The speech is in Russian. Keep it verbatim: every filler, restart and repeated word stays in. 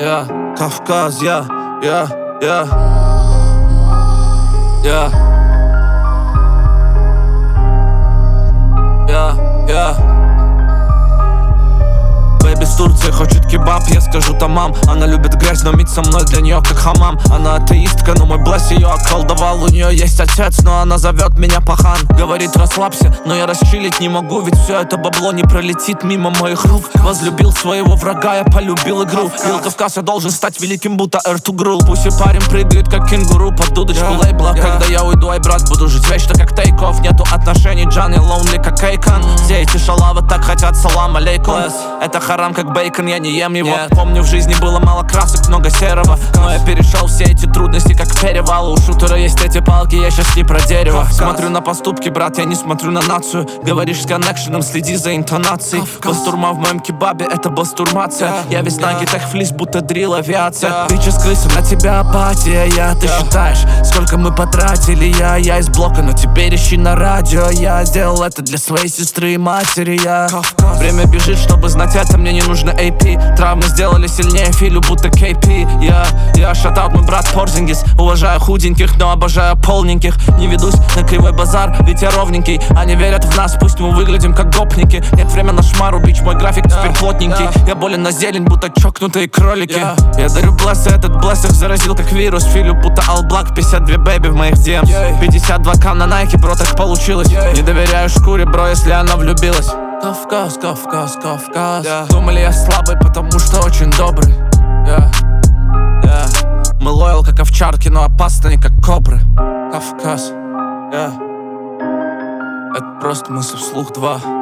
Я, Кавказ, я, я, я, я, я, я. Бэйби с Турции хочет кебаб, я скажу тамам. Она любит грязь, но мить со мной для нее как хамам. Она атеистка, но мой блесс ее околдовал. У нее есть отец, но она зовет меня пахан. Говорит, расслабься, но я расчилить не могу. Ведь все это бабло не пролетит мимо моих рук. Возлюбил своего врага, я полюбил игру. Ил Кавказ, я должен стать великим, будто Эртугрул. Пусть и парень прыгает, как кенгуру под дудочку лейбла. Когда я уйду, ай, брат, буду жить вечно, как Тейков. Нету отношений, Джан, я lonely, как Эйкон. Все эти шалавы так хотят, салам алейкум. Это харам, как бейкон, я не ем его. Нет. Помню, в жизни было мало красок, много серого. Но я перешел все эти трудности, как перевал. У шутера есть эти палки, я сейчас не про дерево. Кавказ. Смотрю на поступки, брат, я не смотрю на нацию. Говоришь с коннекшеном, следи за интонацией. Бастурма в моем кебабе, это бастурмация. yeah. Я весь yeah. на гитах флис, будто дрил авиация. yeah. Ты че крыса, на тебя апатия, я. Ты yeah. считаешь, сколько мы потратили, я. Я из блока, но теперь ищи на радио. Я сделал это для своей сестры и матери, я. Кавказ. Время бежит, чтобы знать это, мне не нужно эй пи. Травмы сделали сильнее Филю, будто кей пи. Я, я шатаут, мой брат Порзингис. Уважаю худеньких, но обожаю полненьких. Не ведусь на кривой базар, ведь я ровненький. Они верят в нас, пусть мы выглядим как гопники. Нет времени на шмару, бич, мой график теперь yeah, плотненький yeah. Я болен на зелень, будто чокнутые кролики yeah. Я дарю блессы, этот блесс их заразил как вирус. Филю, будто All Black, пятьдесят два бэйби в моих ди эмс yeah. пятьдесят два кам на Nike, бро, так получилось yeah. Не доверяю шкуре, бро, если она влюбилась. Кавказ, Кавказ, Кавказ yeah. Думали я слабый, потому что очень добрый yeah. Yeah. Мы лоял, как овчарки, но опасные, как кобры. Кавказ yeah. Это просто мысль вслух два.